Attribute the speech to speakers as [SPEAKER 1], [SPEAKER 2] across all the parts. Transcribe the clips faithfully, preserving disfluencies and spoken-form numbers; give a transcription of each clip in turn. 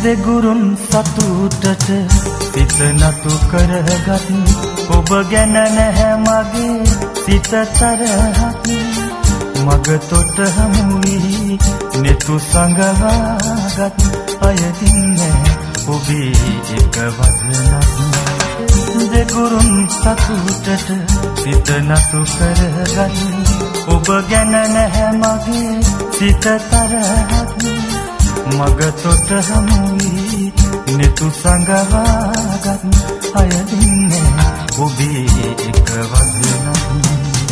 [SPEAKER 1] දෙගුරුන් සතුටට සිත නතු කරගත් ඔබ ගැන නැහැ මගේ සිත තරහක් මග තොට හමු වී නෙතු සංගවාගත් අයදින් ඔබේ එක වදනක් දෙගුරුන් සතුටට සිත නතු කරගත් ඔබ ගැන නැහැ මගේ සිත තරහක් මග තොට හමු වී නෙතු සංගවාගත් අයදින් ඔබේ එක වදනක්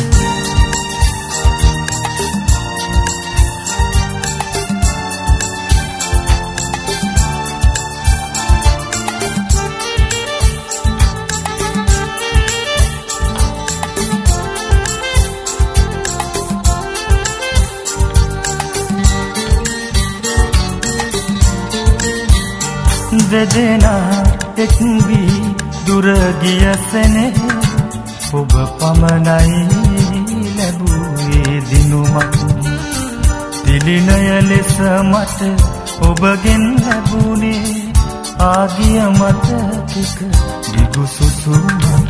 [SPEAKER 1] දෙදෙනා එක් වී දුර ගිය සෙනෙහ ඔබ පමණයි ලැබුවේ දිනුමක් දිලිනය ලෙස මට ඔබගෙන් ලැබුණේ ආගිය මතක දිගු සුසුමක්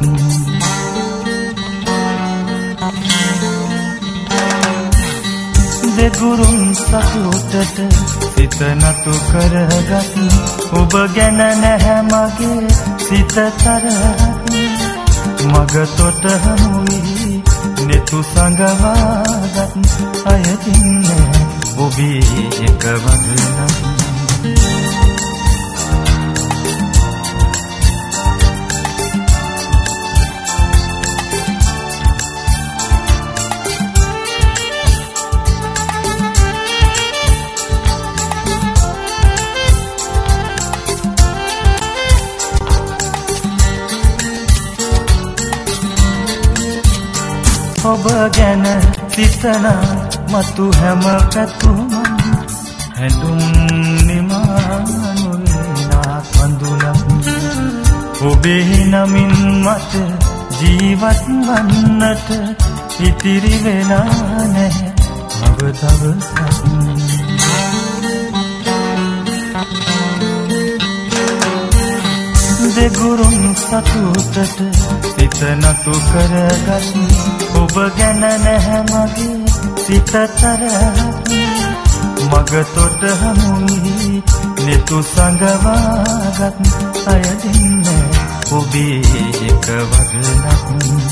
[SPEAKER 1] දෙගුරුන් සතුටට සිත නතු කරගත් ඔබ ගැන නැහැ මගේ සිත තරහක් මග තොට හමු වී නෙතු සංගවාගත් අයදින් ඔබේ එක වදනක් ඔබ ගැන සිතන මතු හැම පැතුම හැඳුම් නිමානුනා කඳුලක් ඔබේ නමින් මට ජීවත් වන්නට ඉතිරි වෙලා නැහැ මව තවසක් දෙගුරුන් සතුටට සිත නතු කරගත් ඔබ ගැන නැහැ මගේ සිත තරහක් මග තොට හමු වී නෙතු සංගවාගත් අයදින් ඔබේ එක වදනක්